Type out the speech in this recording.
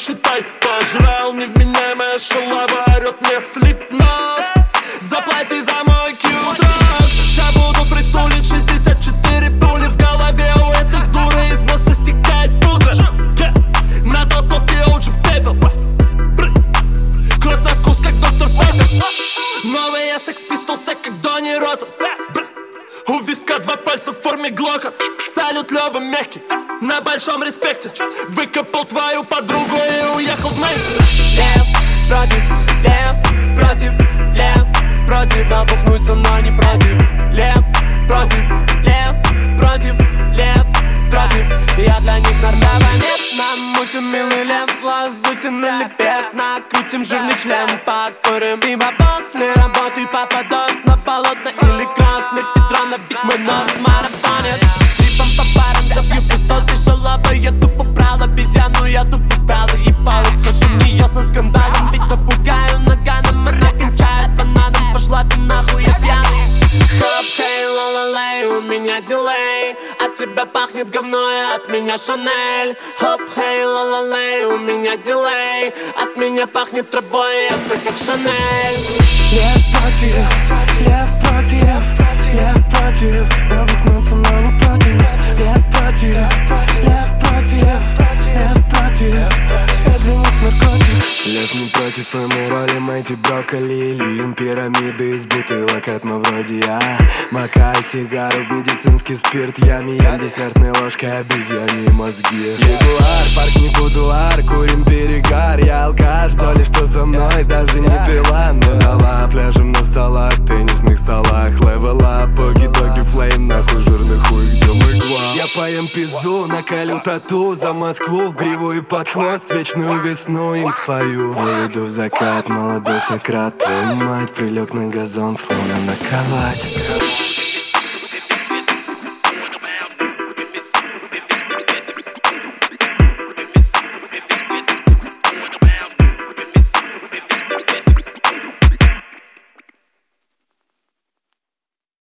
считай, пожрал. Невменяемая шалава орёт мне Slipknot. Заплати за мой Q-трак. Ща буду фристулить 64 пули в голове. У этой дуры из носа стекает пудра. На толстовке OG пепел. Кровь на вкус, как доктор Пеппер. Новые Sex Pistols, как Донни Роттен. У виска два пальца в форме Глока. Салют Лёва мягкий, на большом респекте. Выкопал твою подругу и уехал в Мемфис. Лев против, лев против, лев против. Набухнуть со мной не против. Лев против, лев против, лев против. Я для них нордовый мед. Намутим милый лев, лазутин или бед. Накрутим жирный член, покурим. И после работы попадос на полотна или кросс. Петра набить мой нос, марафонец. Трипом по парам забью пистол, ты шалава. Я тупо брал обезьяну, я тупо брал и ебал. Обхожу нее со скандалом, ведь напугаю наганом. Она кончает бананом, пошла ты нахуй, я пьяный. Хоп, хей, ла-ла-лей, у меня дилей. От тебя пахнет говно и от меня Шанель. Хоп, хей, ла-ла-лей, у меня дилей. От меня пахнет травой, это как Шанель. Лев против, лев против, лев против. Набухнуться, но не против. Лев против, лев против, лев против. Я для них наркотик. Лев не против эмероли, майти брокколи. Лин, пирамиды из бутылок, это вроде я. Макаю сигару в медицинский спирт. Я ем десертной ложкой обезьяньи мозги. Ягуар, парк не будуар, курим перегар. Я алкаш, доли, что со мной даже не пила. Но дала пляжем на столах, теннисных столах. Левела, поги-доги, флейм, нахуй жирный хуй, где мой. Я поем пизду, наколю тату за Москву в гриву и под хвост. Вечную весну им спою. Выведу в закат, молодой Сократ. Твою мать, прилег на газон, словно на кровать.